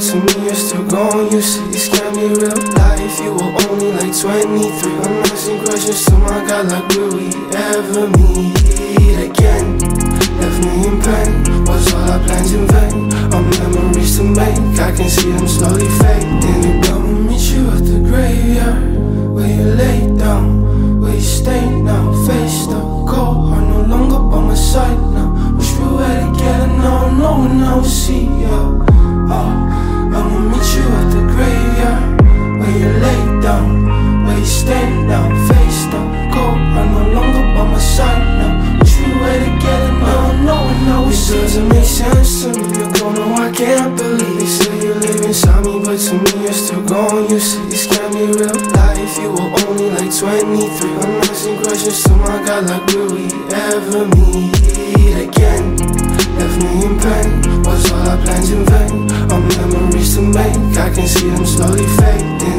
to me you're still gone. You say this can't be real life. You were only like 23. I'm asking questions to my God like, will we ever meet again? Left me in pain, was all our plans in vain? Our memories to make, I can see them slowly fading. I'ma meet you at the graveyard, where you lay down, where you stay now. Face the cold heart, no longer by my side now. Wish we were together now, no one I will see ya. I'ma meet you at the graveyard, where you lay down, where you stay now. Face the cold heart, no longer by my side now. Wish we were together now, no one I will see ya. It doesn't make sense to me, you're gone, no I can't believe. They say you live inside me, but to me you're still gone. You say this can't be real life. You were only like 23. I'm asking questions to my God like, will we ever meet again? Left me in pain, was all our plans in vain? Our memories to make, I can see them slowly fading.